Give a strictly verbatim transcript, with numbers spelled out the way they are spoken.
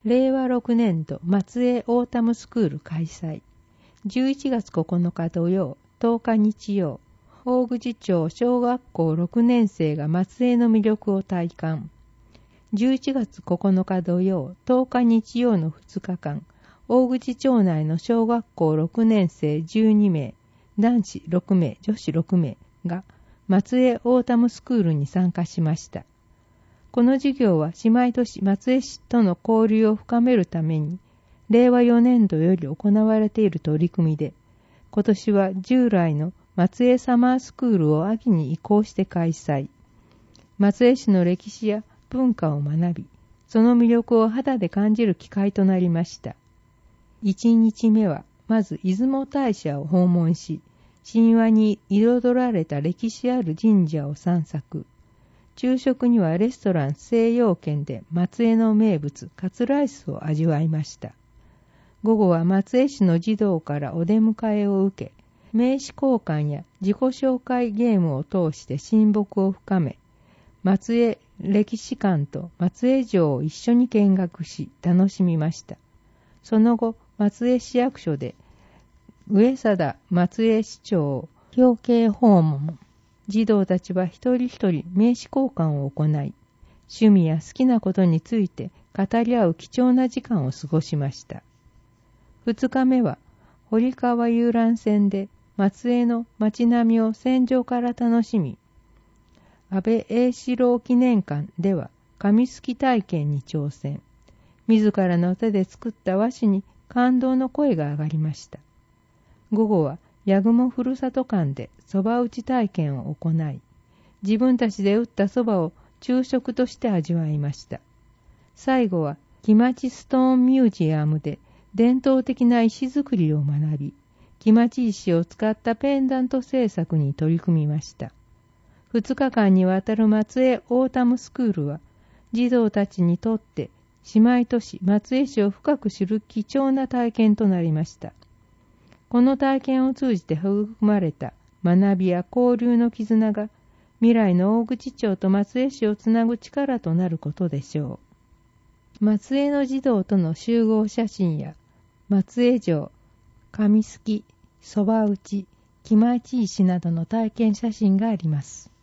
れいわろくねんど松江オータムスクール開催。じゅういちがつここのか土曜、とおか日曜、大口町小学校ろくねん生が松江の魅力を体感。じゅういちがつここのか土曜、とおか日曜のふつかかん、大口町内の小学校ろくねん生じゅうにめい、男子ろくめい、女子ろくめいが松江オータムスクールに参加しました。この授業は姉妹都市松江市との交流を深めるために、れいわよねんどより行われている取り組みで、今年は従来の松江サマースクールを秋に移行して開催。松江市の歴史や文化を学び、その魅力を肌で感じる機会となりました。いちにちめは、まず出雲大社を訪問し、神話に彩られた歴史ある神社を散策。昼食にはレストラン西洋軒で松江の名物カツライスを味わいました。午後は松江市の児童からお出迎えを受け、名刺交換や自己紹介ゲームを通して親睦を深め、松江歴史館と松江城を一緒に見学し楽しみました。その後、松江市役所で上貞松江市長表敬訪問。児童たちは一人一人名刺交換を行い、趣味や好きなことについて語り合う貴重な時間を過ごしました。二日目は、堀川遊覧船で松江の街並みを船上から楽しみ、安倍栄四郎記念館では紙すき体験に挑戦。自らの手で作った和紙に感動の声が上がりました。午後は、八雲ふるさと館で蕎麦打ち体験を行い、自分たちで打った蕎麦を昼食として味わいました。最後は木町ストーンミュージアムで伝統的な石造りを学び、木町石を使ったペンダント制作に取り組みました。二日間にわたる松江オータムスクールは、児童たちにとって姉妹都市松江市を深く知る貴重な体験となりました。この体験を通じて育まれた学びや交流の絆が未来の大口町と松江市をつなぐ力となることでしょう。松江の児童との集合写真や松江城、紙すき、蕎麦打ち、木町石などの体験写真があります。